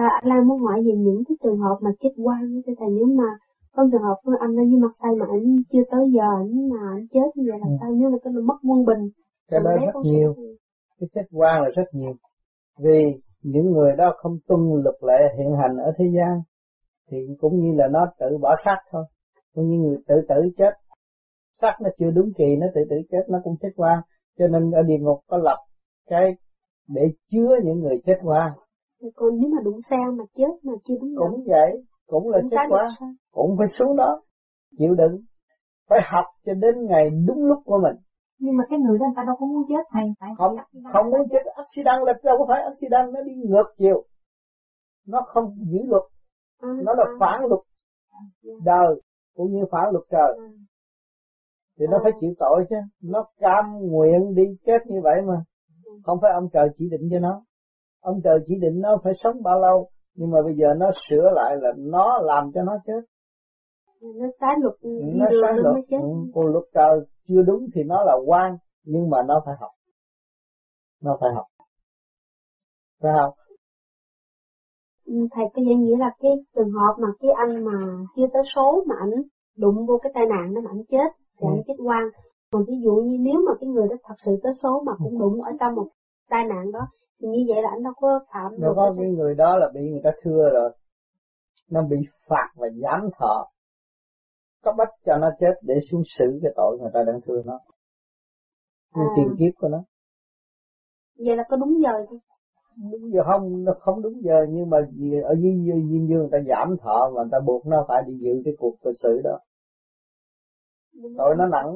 Anh Lan muốn hỏi về những cái trường hợp mà chết oan cho thầy, nếu mà có trường hợp của anh ở dưới mặt say mà anh chưa tới giờ anh chết như vậy là sao, nếu mà cái mất quân bình. Cái đó rất nhiều, cái chết oan là rất nhiều, vì những người đó không tuân luật lệ hiện hành ở thế gian thì cũng như là nó tự bỏ xác thôi, cũng như người tự tử chết, xác nó chưa đúng kỳ nó tự tử chết, nó cũng chết oan. Cho nên ở địa ngục có lập cái để chứa những người chết oan. Còn nếu mà đụng xe mà chết mà chưa đúng cũng vậy, cũng là chết oan, cũng phải xuống đó chịu đựng, phải học cho đến ngày đúng lúc của mình. Nhưng mà cái người đó người ta đâu có muốn chết thầy, không muốn chết. Accident là đâu có phải accident, nó đi ngược chiều, nó không giữ luật, nó là phản luật đời cũng như phản luật trời, thì nó phải chịu tội chứ. Nó cam nguyện đi chết như vậy mà, không phải ông trời chỉ định cho nó. Ông trời chỉ định nó phải sống bao lâu, nhưng mà bây giờ nó sửa lại là nó làm cho nó chết. Nó trái luật, nó trái luật. Còn luật trời chưa đúng thì nó là oan, nhưng mà nó phải học. Nó phải học. Phải học. Thầy có nghĩa là cái trường hợp mà cái anh mà chưa tới số mà ảnh đụng vô cái tai nạn đó mà ảnh chết thì ảnh chết oan. Còn ví dụ như nếu mà cái người đó thật sự tới số mà cũng đụng ở trong một tai nạn đó thì như vậy là ảnh đâu có phạm. Đâu có, cái người đó là bị người ta thưa rồi, nó bị phạt và giảm thọ, có bắt cho nó chết để xuống xử cái tội người ta đang thưa nó, như tiền kiếp của nó. Vậy là có đúng giờ chứ? Đúng giờ không, nó không đúng giờ, nhưng mà ở dưới duyên dương người ta giảm thọ và người ta buộc nó phải đi dự cái cuộc tội xử đó. Tội nó nặng.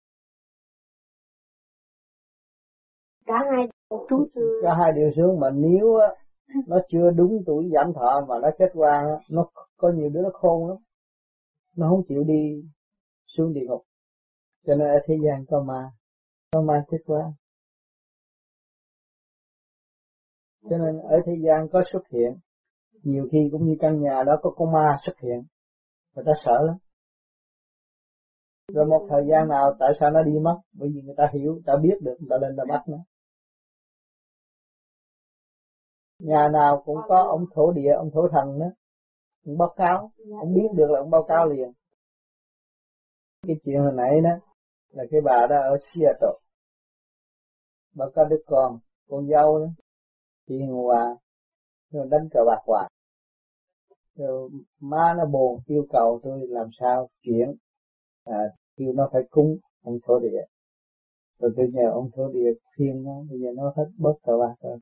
Cả hai đều xuống, mà nếu nó chưa đúng tuổi giảm thọ mà nó chết oan, nó có nhiều đứa nó khôn lắm, nó không chịu đi xuống địa ngục. Cho nên ở thế gian có ma chết oan. Cho nên ở thế gian có xuất hiện, nhiều khi cũng như căn nhà đó có con ma xuất hiện, người ta sợ lắm. Rồi một thời gian nào tại sao nó đi mất? Bởi vì người ta hiểu, người ta biết được, người ta lên ta bắt nó. Nhà nào cũng có ông thổ địa, ông thổ thần đó, ông báo cáo, ông biết được là ông báo cáo liền. Cái chuyện hồi nãy đó là cái bà đó ở Seattle, bà có đứa con dâu đó, chị Hòa, rồi đánh cờ bạc hoài. Rồi má nó buồn yêu cầu tôi làm sao chuyển, kêu nó phải cúng ông thổ địa. Rồi tôi nhờ ông thổ địa khuyên nó, bây giờ nó hết bớt cờ bạc rồi.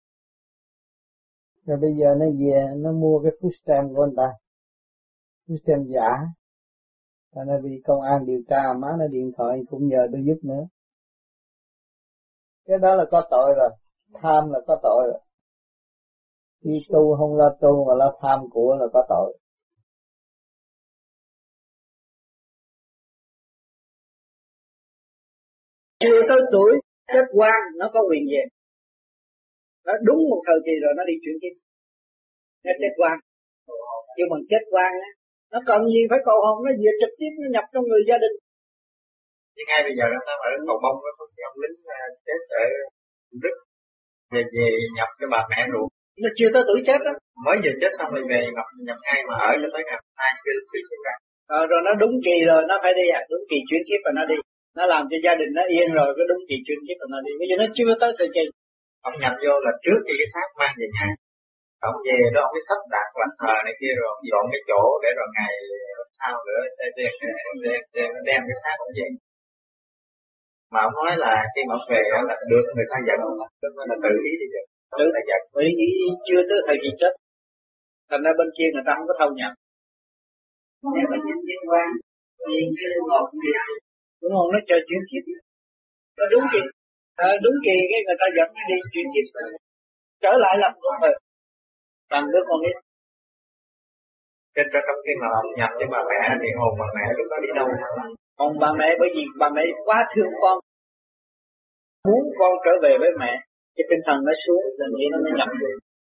Rồi bây giờ nó về nó mua cái food stamp của anh ta, food stamp giả. Cho nên vì công an điều tra, má nó điện thoại cũng nhờ tôi giúp nữa. Cái đó là có tội rồi, tham là có tội rồi. Khi tu không lo tu mà lo tham của là có tội. Chưa tới tuổi chết oan nó có quyền về. Nó đúng một thời kỳ rồi nó đi chuyển kiếp. Nó chết oan. Nhưng mà chết oan á, nó cần gì phải cầu hồn, nó về trực tiếp nó nhập trong người gia đình. Thì ngay bây giờ nó ở cầu bông có ông lính chết ở Đức về nhập cho bà mẹ ruột. Nó chưa tới tuổi chết đó. Mới vừa chết xong rồi về nhập ngay mà ở cho tới ngày nay chưa được sinh ra. Rồi nó đúng kỳ rồi nó phải đi đúng kỳ chuyển kiếp và nó đi. Nó làm cho gia đình nó yên rồi, cái đúng kỳ chuyển kiếp và nó đi. Bây giờ nó chưa tới thời kỳ. Ông nhập vô là trước khi cái xác mang về nhà. Ông về đó ông cái sắp đặt bàn thờ này kia rồi ông dọn cái chỗ để rồi ngày sau nữa đem cái xác ông về. Mà ông nói là khi mà ông về là được người ta giận, là tự ý đi được. Tự là giận. Bởi vì chưa tới thời kỳ chết. Thành ra bên kia người ta không có thâu nhận. Nếu mà nhân viên quan, thì cái linh hồn cũng đi ăn. Đúng không? Nó cho chuyển kiếp. Nó đúng kỳ. Đúng kỳ cái người ta dẫn nó đi chuyển kiếp. Trở lại làm con người. Làm đứa con ít. Trên trong khi mà ông nhập với bà mẹ thì hồn bà mẹ lúc đó đi đâu? Còn bà mẹ bởi vì bà mẹ quá thương con. Muốn con trở về với mẹ. Cái tinh thần nó xuống nên nghĩ nó mới nhập được.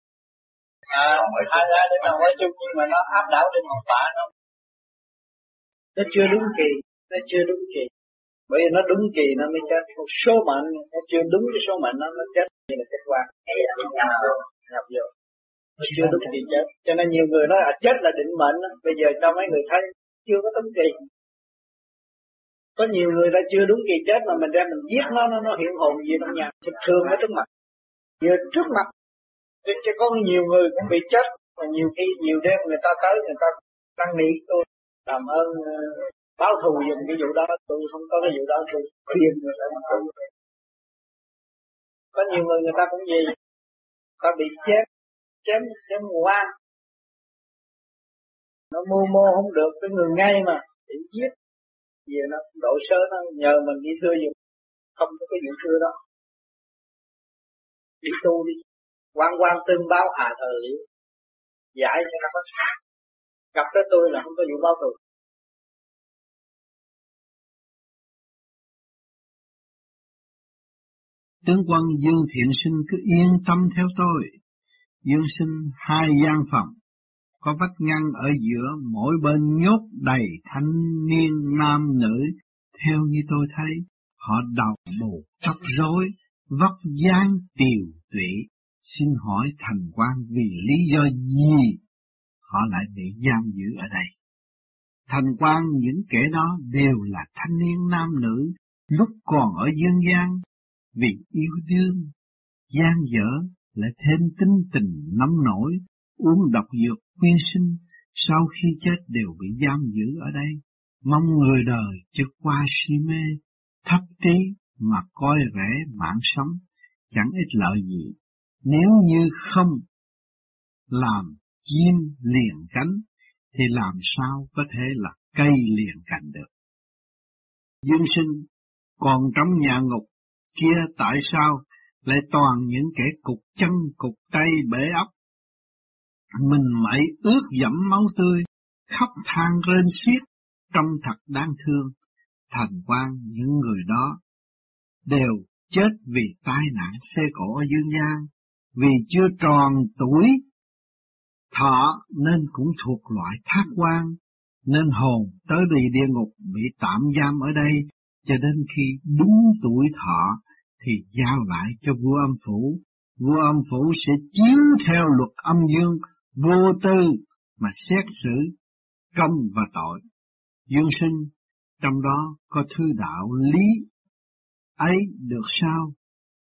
Hai ra để mà quay chung nhưng mà nó áp đảo trên hồn phả nó. Nó chưa đúng kỳ. Nó chưa đúng kỳ. Bởi vì nó đúng kỳ nó mới chết. Một số mệnh nó chưa đúng cái số mệnh nó chết. Như là chết quan. Nhập vô. nó chưa đúng kỳ chết. Cho nên nhiều người nói chết là định mệnh đó. Bây giờ cho mấy người thấy chưa có đúng kỳ. Có nhiều người ta chưa đúng kỳ chết mà mình ra mình giết nó hiện hồn gì trong nhà, thương nó trước mặt. Vừa trước mặt. Chứ có nhiều người cũng bị chết, mà nhiều khi nhiều đêm người ta tới người ta năn nỉ tôi làm ơn báo thù giùm cái vụ đó, tôi không có cái vụ đó, tôi khuyên người ta mà tu. Có nhiều người ta cũng gì, ta bị chém ngoan, nó mô không được, cái người ngay mà bị giết, về nó độ sớ nó nhờ mình đi thưa giùm, không có cái vụ thưa đó, đi tu đi, quan tương báo thời liệu, giải cho nó có sát, gặp tới tôi là không có vụ báo thù. Tướng quân Dương Thiện Sinh cứ yên tâm theo tôi. Dương Sinh 2 gian phòng, có vách ngăn ở giữa, mỗi bên nhốt đầy thanh niên nam nữ. Theo như tôi thấy, họ đầu bù tóc rối, vóc dáng tiều tụy. Xin hỏi Thành Quan vì lý do gì họ lại bị giam giữ ở đây? Thành Quan những kẻ đó đều là thanh niên nam nữ lúc còn ở dương gian, vì yêu đương, gian dở lại thêm tính tình nóng nổi, uống độc dược quyên sinh, sau khi chết đều bị giam giữ ở đây. Mong người đời chứ qua si mê, thấp trí mà coi rẻ mạng sống, chẳng ích lợi gì. Nếu như không làm chim liền cánh, thì làm sao có thể là cây liền cành được? Dương Sinh, còn trong nhà ngục kia tại sao lại toàn những kẻ cục chân cục tay bể óc? Mình mẩy ướt dẫm máu tươi, khóc than rên xiết, trông thật đáng thương. Thành Quan những người đó đều chết vì tai nạn xe cộ ở dương gian, vì chưa tròn tuổi thọ nên cũng thuộc loại thác quan, nên hồn tới đi địa ngục bị tạm giam ở đây, cho đến khi đúng tuổi thọ thì giao lại cho vua âm phủ. Vua âm phủ sẽ chiếu theo luật âm dương vô tư mà xét xử công và tội. Dương Sinh, trong đó có thư đạo lý ấy được sao?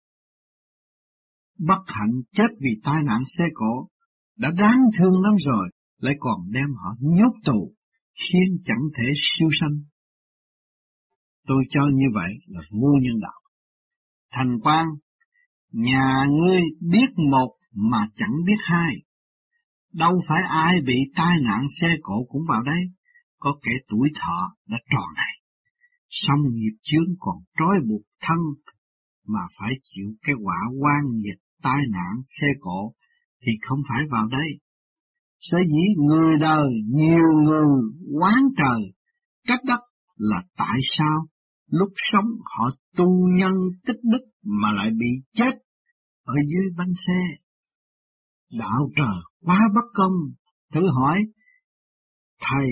Bất hạnh chết vì tai nạn xe cộ đã đáng thương lắm rồi, lại còn đem họ nhốt tù, khiến chẳng thể siêu sanh. Tôi cho như vậy là vô nhân đạo. Thành Quan, nhà ngươi biết một mà chẳng biết hai. Đâu phải ai bị tai nạn xe cộ cũng vào đây, có kẻ tuổi thọ đã tròn này, xong nghiệp chướng còn trói buộc thân mà phải chịu cái quả oan nghiệt tai nạn xe cộ thì không phải vào đây. Sở dĩ người đời nhiều người oán trời trách đất là tại sao lúc sống họ tu nhân tích đức mà lại bị chết ở dưới bánh xe. Đạo trời quá bất công. Thử hỏi thầy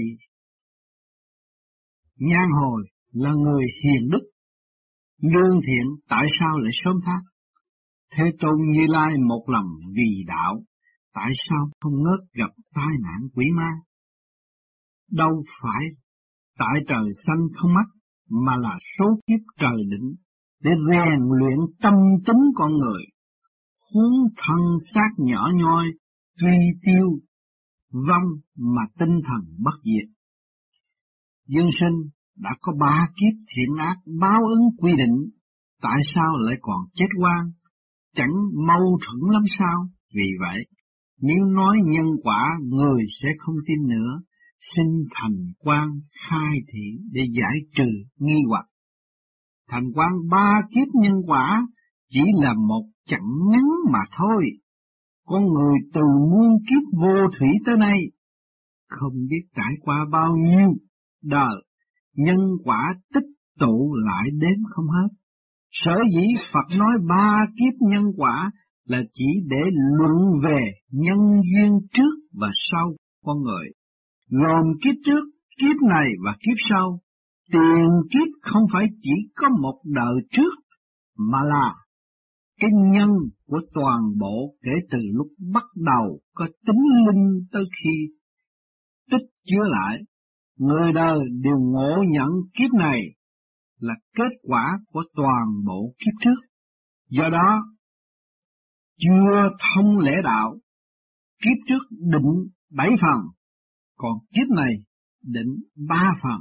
Nhan Hồi là người hiền đức, lương thiện, tại sao lại sớm thác? Thế Tôn Như Lai một lòng vì đạo, tại sao không ngớt gặp tai nạn quỷ ma? Đâu phải tại trời xanh không mắt, mà là số kiếp trời định để rèn luyện tâm tính con người. Huống thân xác nhỏ nhoi, tuy tiêu, vong mà tinh thần bất diệt. Dương Sinh đã có 3 kiếp thiện ác báo ứng quy định, tại sao lại còn chết oan? Chẳng mâu thuẫn lắm sao? Vì vậy, nếu nói nhân quả, người sẽ không tin nữa. Xin Thành Quan khai thị để giải trừ nghi hoặc. Thành Quan 3 kiếp nhân quả chỉ là một chặng ngắn mà thôi. Con người từ muôn kiếp vô thủy tới nay, không biết trải qua bao nhiêu đời, nhân quả tích tụ lại đếm không hết. Sở dĩ Phật nói 3 kiếp nhân quả là chỉ để luận về nhân duyên trước và sau con người, gồm kiếp trước, kiếp này và kiếp sau. Tiền kiếp không phải chỉ có một đời trước, mà là cái nhân của toàn bộ kể từ lúc bắt đầu có tính linh tới khi tích chứa lại, người đời đều ngộ nhận kiếp này là kết quả của toàn bộ kiếp trước. Do đó, chưa thông lễ đạo, kiếp trước định 7 phần, còn kiếp này định 3 phần.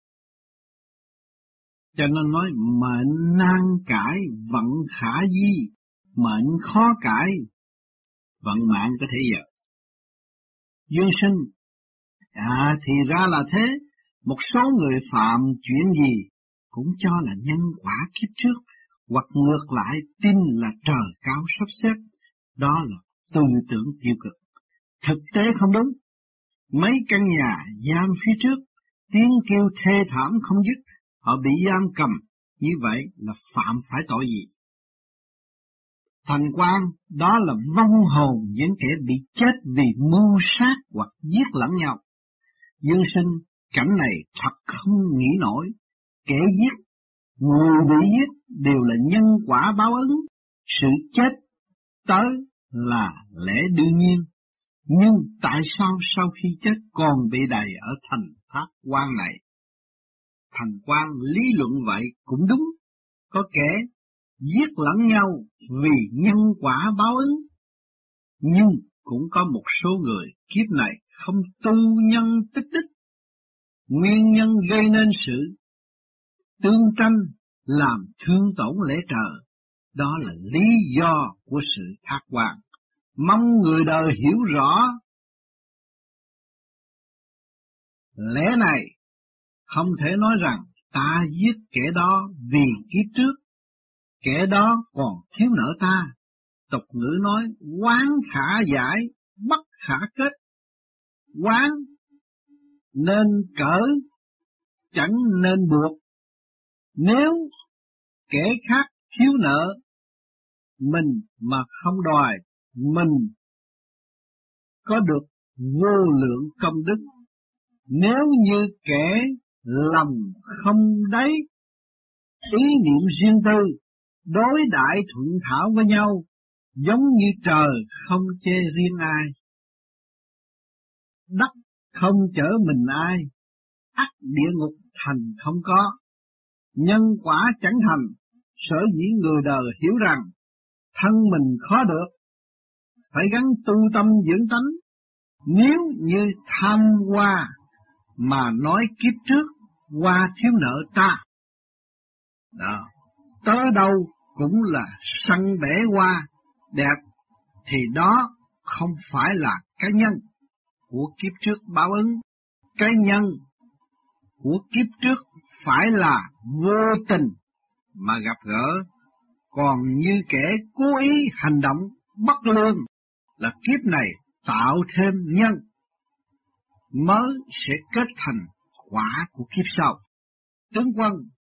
Cho nên nói mệnh nan cải vận khả di, mệnh khó cải vận mạng có thể giờ. Duyên sinh, thì ra là thế, một số người phạm chuyện gì cũng cho là nhân quả kiếp trước, hoặc ngược lại tin là trời cao sắp xếp, đó là tư tưởng tiêu cực. Thực tế không đúng. Mấy căn nhà giam phía trước, tiếng kêu thê thảm không dứt, họ bị giam cầm, như vậy là phạm phải tội gì? Thành quan đó là vong hồn những kẻ bị chết vì mưu sát hoặc giết lẫn nhau. Dương sinh, cảnh này thật không nghĩ nổi. Kẻ giết, người bị giết đều là nhân quả báo ứng. Sự chết tới là lẽ đương nhiên. Nhưng tại sao sau khi chết còn bị đầy ở thành thác quan này? Thành quan lý luận vậy cũng đúng. Có kẻ giết lẫn nhau vì nhân quả báo ứng. Nhưng cũng có một số người kiếp này không tu nhân tích đức. Nguyên nhân gây nên sự tương tranh làm thương tổn lễ trời. Đó là lý do của sự thác quan. Mong người đời hiểu rõ lẽ này. Không thể nói rằng ta giết kẻ đó vì kiếp trước, kẻ đó còn thiếu nợ ta. Tục ngữ nói oán khả giải, bất khả kết. Oán nên cỡ, chẳng nên buộc. Nếu kẻ khác thiếu nợ mình mà không đòi, mình có được vô lượng công đức. Nếu như kẻ lòng không đáy, ý niệm riêng tư, đối đãi thuận thảo với nhau, giống như trời không chê riêng ai. Đất không chở mình ai, ắt địa ngục thành không có. Nhân quả chẳng thành, sở dĩ người đời hiểu rằng thân mình khó được, phải gắng tu tâm dưỡng tánh. Nếu như tham hoa mà nói kiếp trước hoa thiếu nợ ta, đó, tới đâu cũng là săn bể hoa đẹp, thì đó không phải là cái nhân của kiếp trước báo ứng. Cái nhân của kiếp trước phải là vô tình mà gặp gỡ. Còn như kẻ cố ý hành động bất lương là kiếp này tạo thêm nhân, mới sẽ kết thành quả của kiếp sau. Tướng quân,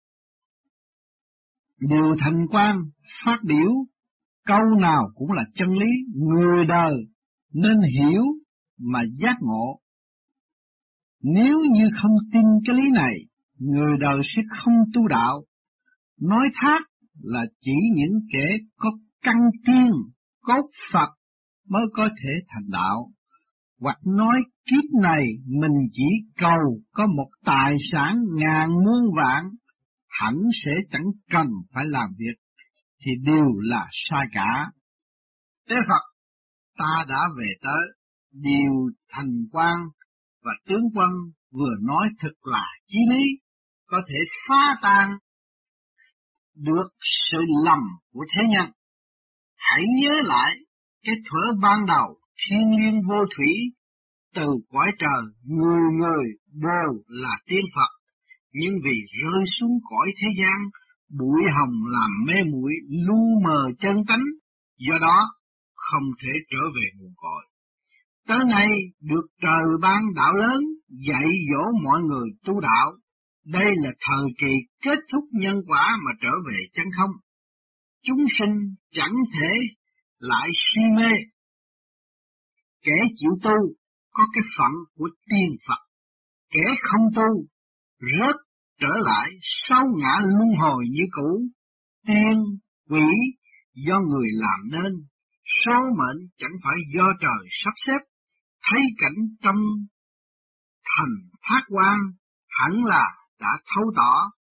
điều Thành Quan phát biểu câu nào cũng là chân lý, người đời nên hiểu mà giác ngộ. Nếu như không tin cái lý này, người đời sẽ không tu đạo. Nói thác là chỉ những kẻ có căn tiên, cốt Phật mới có thể thành đạo. Hoặc nói kiếp này mình chỉ cầu có một tài sản ngàn muôn vạn, hẳn sẽ chẳng cần phải làm việc, thì đều là sai cả. Tế Phật ta đã về tới, điều Thành Quan và tướng quân vừa nói thật là chí lý, có thể phá tan được sự lầm của thế nhân. Hãy nhớ lại cái thuở ban đầu thiên liêng vô thủy, từ cõi trời người người đều là tiên Phật, nhưng vì rơi xuống cõi thế gian, bụi hồng làm mê muội lu mờ chân tánh, do đó không thể trở về nguồn cội. Tới nay được trời ban đạo lớn, dạy dỗ mọi người tu đạo. Đây là thời kỳ kết thúc nhân quả mà trở về chân không. Chúng sinh chẳng thể lại si mê. Kẻ chịu tu có cái phận của tiên Phật, kẻ không tu rớt trở lại sau ngã luân hồi như cũ. Tiên, quỷ do người làm nên, số mệnh chẳng phải do trời sắp xếp, thấy cảnh trong thành thác quan hẳn là đã thấu tỏ,